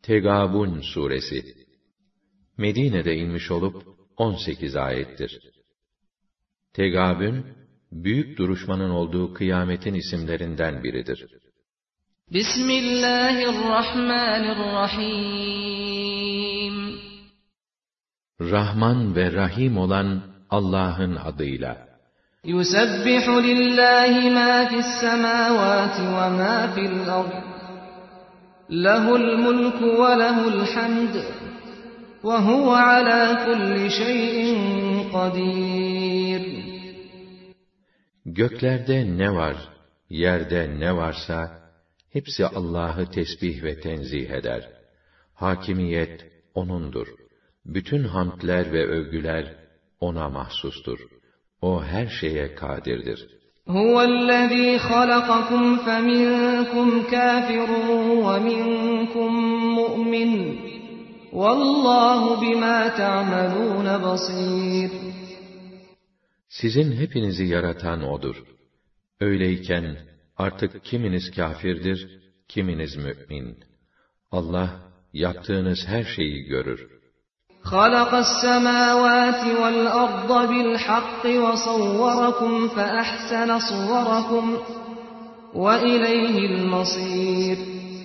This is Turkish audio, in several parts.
Tegâbun suresi Medine'de inmiş olup 18 ayettir. Tegâbun, büyük duruşmanın olduğu kıyametin isimlerinden biridir. Bismillahirrahmanirrahim. Rahman ve Rahim olan Allah'ın adıyla. Yusebbihu lillahi ma fis semâvâti ve ma fil ard. Lehul mulku ve lehul hamd. Ve huve alâ kulli şeyin kadîr. Göklerde ne var, yerde ne varsa, hepsi Allah'ı tesbih ve tenzih eder. Hakimiyet O'nundur. Bütün hamdler ve övgüler O'na mahsustur. O her şeye kadirdir. Huvellezî halakakum feminkum kâfirun ve minkum mu'min. Vallahu bimâ ta'melûne basîr. Sizin hepinizi yaratan O'dur. Öyleyken artık kiminiz kâfirdir, kiminiz mü'min. Allah yaptığınız her şeyi görür. خَلَقَ السَّمَاوَاتِ وَالْأَرْضَ بِالْحَقِّ وَصَوَّرَكُمْ فَأَحْسَنَ صُوَرَكُمْ وَإِلَيْهِ الْمَصِيرُ.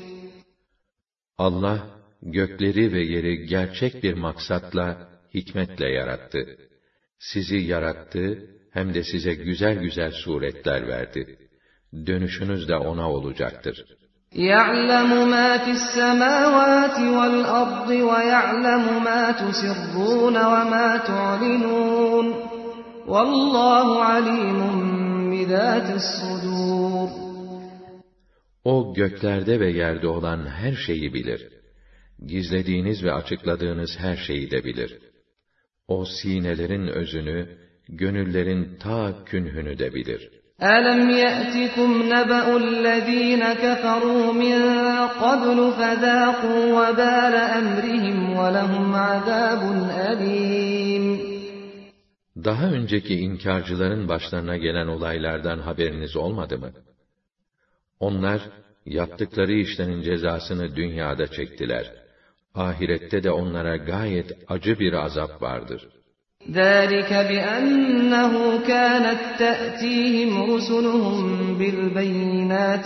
Allah gökleri ve yeri gerçek bir maksatla, hikmetle yarattı. Sizi yarattı, hem de size güzel güzel suretler verdi. Dönüşünüz de O'na olacaktır. يَعْلَمُ مَا فِي السَّمَاوَاتِ وَالْأَرْضِ وَيَعْلَمُ مَا تُسِرُّونَ وَمَا تُعْلِنُونَ وَاللّٰهُ عَلِيمٌ بِذَاتِ الصُّدُورِ. O göklerde ve yerde olan her şeyi bilir. Gizlediğiniz ve açıkladığınız her şeyi de bilir. O sinelerin özünü, gönüllerin ta künhünü de bilir. أَلَمْ يَأْتِكُمْ نَبَأُ الَّذ۪ينَ كَفَرُوا مِنْ قَبْلُ فَذَاقُوا وَبَالَ أَمْرِهِمْ وَلَهُمْ عَذَابٌ أَلِيمٌ. Daha önceki inkarcıların başlarına gelen olaylardan haberiniz olmadı mı? Onlar, yaptıkları işlerin cezasını dünyada çektiler. Ahirette de onlara gayet acı bir azap vardır. ذَٰلِكَ بِأَنَّهُ كَانَتْ تَأْتِيهِمْ رُسُلُهُم بِالْبَيِّنَاتِ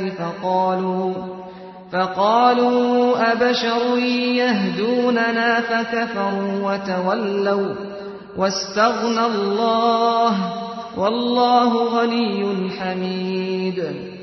فَقَالُوا أَبَشَرٌ يَهْدُونَنَا فَكَفَرُوا وَتَوَلَّوْا وَاسْتَغْنَى اللّٰهُ وَاللّٰهُ غَنِيٌّ حَمِيدٌ.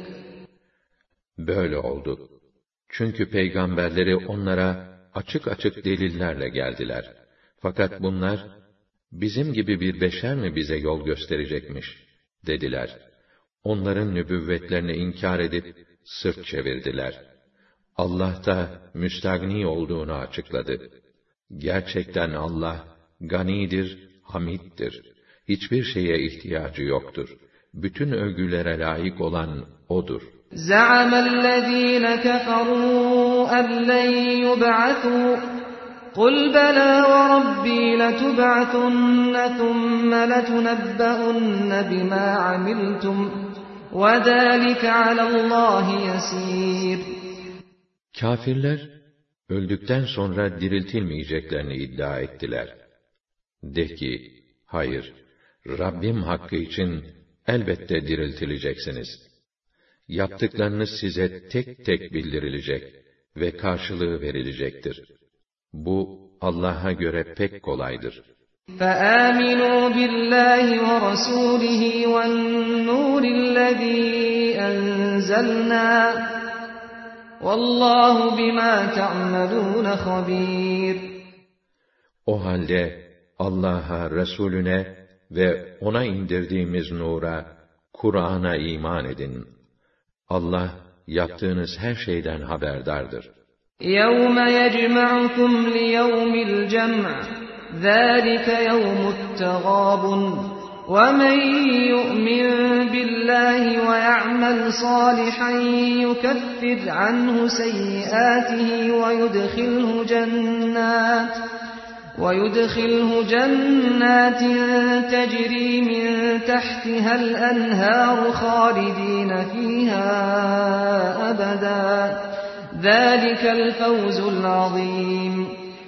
Böyle oldu. Çünkü peygamberleri onlara açık açık delillerle geldiler. Fakat bunlar, bizim gibi bir beşer mi bize yol gösterecekmiş, dediler. Onların nübüvvetlerini inkar edip, sırt çevirdiler. Allah da müstagni olduğunu açıkladı. Gerçekten Allah, ganidir, hamiddir. Hiçbir şeye ihtiyacı yoktur. Bütün övgülere layık olan O'dur. زَعَمَ الَّذ۪ينَ كَفَرُوا أَنْ لَنْ يُبْعَثُوا قُلْ بَلَى وَرَبِّي لَتُبْعَثُنَّ ثُمَّ لَتُنَبَّؤُنَّ بِمَا عَمِلْتُمْ وَذَٰلِكَ عَلَى اللّٰهِ يَس۪يرٌ. Kâfirler, öldükten sonra diriltilmeyeceklerini iddia ettiler. De ki, hayır, Rabbim hakkı için elbette diriltileceksiniz. Yaptıklarınız size tek tek bildirilecek ve karşılığı verilecektir. Bu, Allah'a göre pek kolaydır. فَآمِنُوا بِاللّٰهِ وَرَسُولِهِ وَالنُّورِ الَّذ۪ي أَنْزَلْنَا وَاللّٰهُ بِمَا تَعْمَلُونَ خَب۪يرٌ. O halde Allah'a, Resulüne ve O'na indirdiğimiz nura, Kur'an'a iman edin. Allah, yaptığınız her şeyden haberdardır. يَوْمَ يَجْمَعُكُمْ لِيَوْمِ الْجَمْعِ ذَٰلِكَ يَوْمُ التَّغَابُنِ وَمَنْ يُؤْمِنْ بِاللّٰهِ وَيَعْمَلْ صَالِحًا يُكَفِّرْ عَنْهُ سَيِّئَاتِهِ وَيُدْخِلْهُ جَنَّاتٍ تَجْرِي مِنْ تَحْتِهَا الْأَنْهَارُ خَالِدِينَ فِيهَا أَبَدًا ذَٰلِكَ الْفَوْزُ الْعَظِيمُ.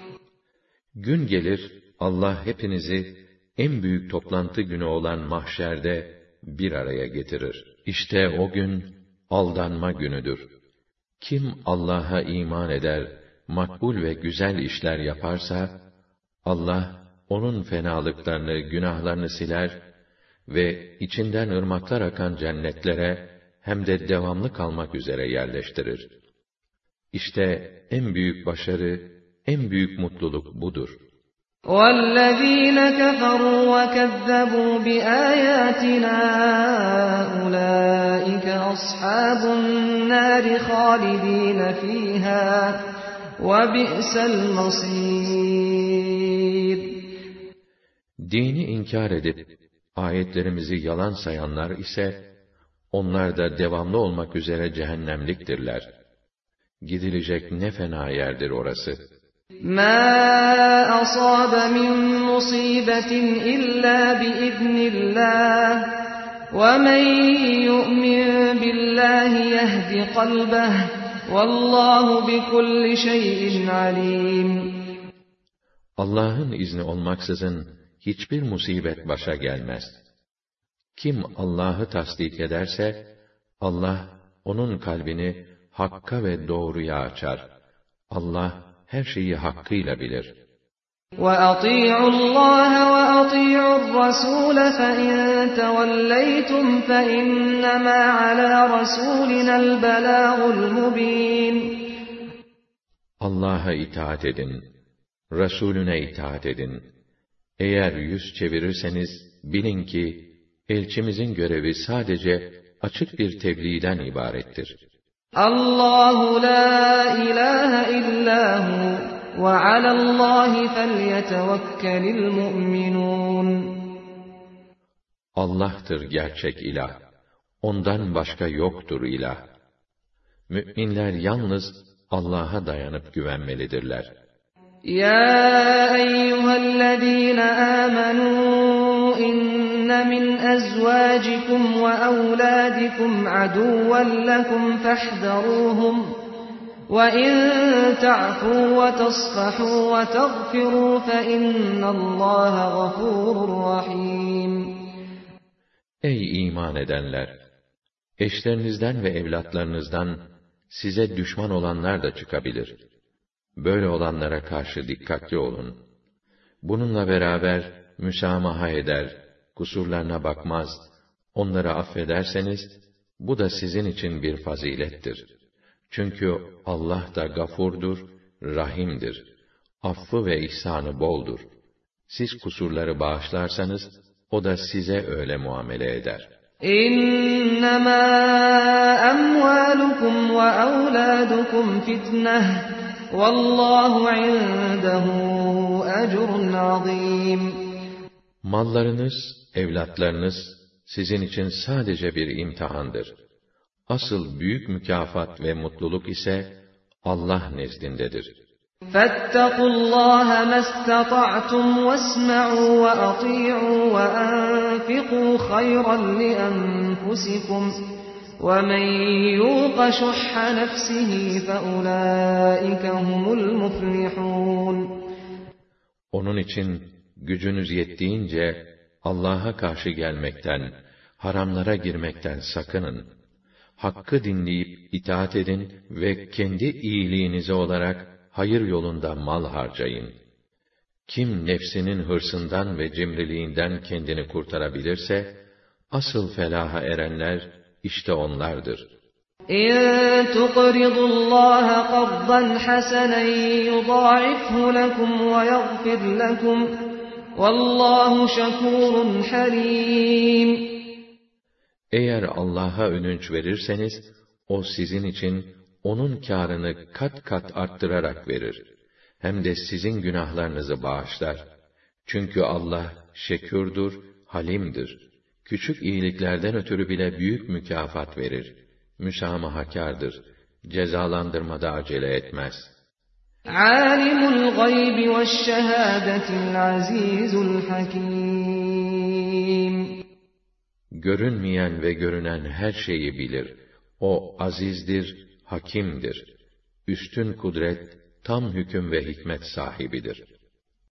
Gün gelir, Allah hepinizi en büyük toplantı günü olan mahşerde bir araya getirir. İşte o gün aldanma günüdür. Kim Allah'a iman eder, makbul ve güzel işler yaparsa, Allah onun fenalıklarını, günahlarını siler ve içinden ırmaklar akan cennetlere hem de devamlı kalmak üzere yerleştirir. İşte en büyük başarı, en büyük mutluluk budur. وَالَّذ۪ينَ كَفَرُوا وَكَذَّبُوا بِآيَاتِنَا أُولَٰئِكَ أَصْحَابُ النَّارِ خَالِد۪ينَ ف۪يهَا وَبِئْسَ الْمَص۪يرُ. Dini inkar edip, ayetlerimizi yalan sayanlar ise, onlar da devamlı olmak üzere cehennemliktirler. Gidilecek ne fena yerdir orası. مَا أَصَابَ مِن مُّصِيبَةٍ إِلَّا بِإِذْنِ اللّٰهِ وَمَن يُؤْمِن بِاللّٰهِ يَهْدِ قَلْبَهُ وَاللّٰهُ بِكُلِّ شَيْءٍ عَلِيمٌ. Allah'ın izni olmaksızın hiçbir musibet başa gelmez. Kim Allah'ı tasdik ederse, Allah onun kalbini hakka ve doğruya açar. Allah her şeyi hakkıyla bilir. وَأَطِيعُوا اللّٰهَ وَأَطِيعُوا الرَّسُولَ فَإِن تَوَلَّيْتُمْ فَإِنَّمَا عَلَى رَسُولِنَا الْبَلَاغُ الْمُبِينُ. Allah'a itaat edin, Resulüne itaat edin. Eğer yüz çevirirseniz, bilin ki, elçimizin görevi sadece açık bir tebliğden ibarettir. Allahu la ilahe illahu ve alallahi felyetevekkelil mu'minun. Allah'tır gerçek ilah. Ondan başka yoktur ilah. Müminler yalnız Allah'a dayanıp güvenmelidirler. Ya eyyühellezîne âmenû inne min ezvâcikum ve evlâdikum aduvven lekum fahzarûhum ve in ta'fû ve tasfahû ve tagfirû fe innallâhe gafûrur rahîm. Ey iman edenler! Eşlerinizden ve evlatlarınızdan size düşman olanlar da çıkabilir. Böyle olanlara karşı dikkatli olun. Bununla beraber müsamaha eder, kusurlarına bakmaz, onları affederseniz, bu da sizin için bir fazilettir. Çünkü Allah da gafurdur, rahimdir. Affı ve ihsanı boldur. Siz kusurları bağışlarsanız, o da size öyle muamele eder. İnnemâ emvâlukum ve evlâdukum fitneh, vallâhu indehu ecrun azîm. Mallarınız, evlatlarınız sizin için sadece bir imtihandır. Asıl büyük mükafat ve mutluluk ise Allah nezdindedir. فَاتَّقُوا اللّٰهَ مَا اسْتَطَعْتُمْ وَاسْمَعُوا وَأَطِيعُوا وَأَنفِقُوا خَيْرًا لِأَنفُسِكُمْ وَمَنْ يُوقَ شُحَّ نَفْسِهِ فَأُولَٰئِكَ هُمُ الْمُفْلِحُونَ. Onun için gücünüz yettiğince Allah'a karşı gelmekten, haramlara girmekten sakının. Hakkı dinleyip itaat edin ve kendi iyiliğinize olarak hayır yolunda mal harcayın. Kim nefsinin hırsından ve cimriliğinden kendini kurtarabilirse, asıl felaha erenler işte onlardır. İn tuqridullaha qardan hasanen yudâifhu lekum ve yaghfir lekum vallahu şekûrun halîm. Eğer Allah'a ödünç verirseniz, o sizin için onun kârını kat kat arttırarak verir. Hem de sizin günahlarınızı bağışlar. Çünkü Allah şekûrdur, halimdir. Küçük iyiliklerden ötürü bile büyük mükafat verir. Müsamahakârdır. Cezalandırmada acele etmez. Âlimul gaybi veşşehâdetil azîzul hakîm. Görünmeyen ve görünen her şeyi bilir. O azizdir, hakimdir. üstün kudret, tam hüküm ve hikmet sahibidir.